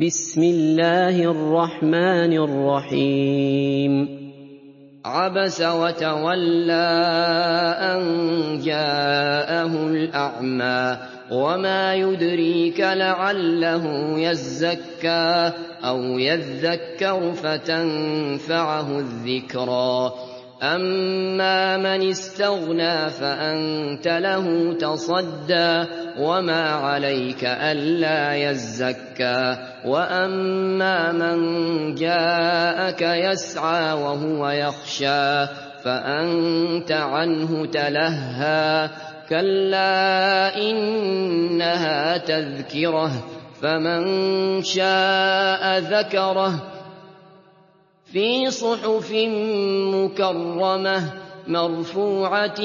بسم الله الرحمن الرحيم عبس وتولى أن جاءه الأعمى وما يدريك لعله يزكى أو يذكر فتنفعه الذكرى أما من استغنى فأنت له تصدى وما عليك ألا يزكى وأما من جاءك يسعى وهو يخشى فأنت عنه تلهى كلا إنها تذكرة فمن شاء ذكره في صحف مكرمة مرفوعة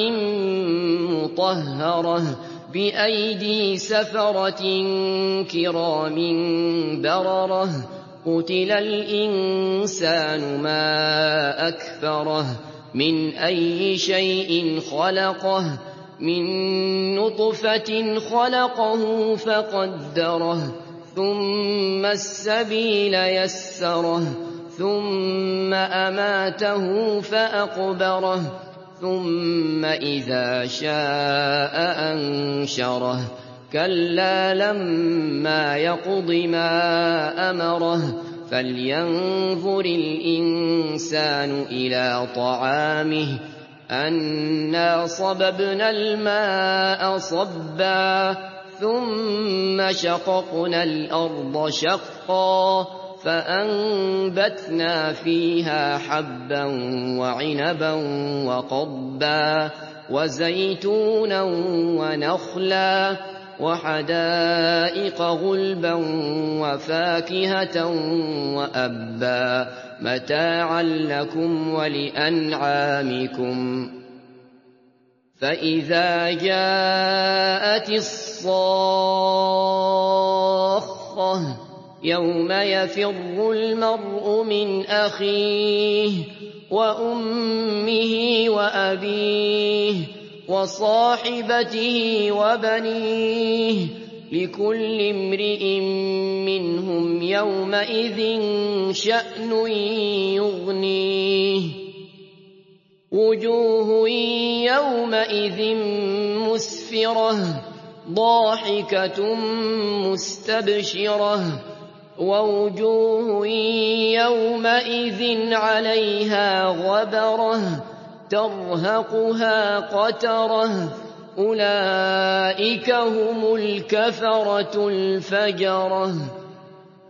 مطهرة بأيدي سفرة كرام بررة قتل الإنسان ما أكفره من أي شيء خلقه من نطفة خلقه فقدره ثم السبيل يسره ثم أماته فأقبره ثم إذا شاء أنشره كلا لما يقض ما أمره فلينظر الإنسان إلى طعامه أنا صببنا الماء صبا ثم شققنا الأرض شقا فأنبتنا فيها حبا وعنبا وقضبا وزيتونا ونخلا وحدائق غلبا وفاكهة وأبا متاعا لكم ولأنعامكم فإذا جاءت الصاخة يوم يفر المرء من أخيه وأمه وأبيه وصاحبته وبنيه لكل امرئ منهم يومئذ شأن يغنيه وجوه يومئذ مسفرة ضاحكة مستبشرة ووجوه يومئذ عليها غبرة ترهقها قترة أولئك هم الكفرة الفجرة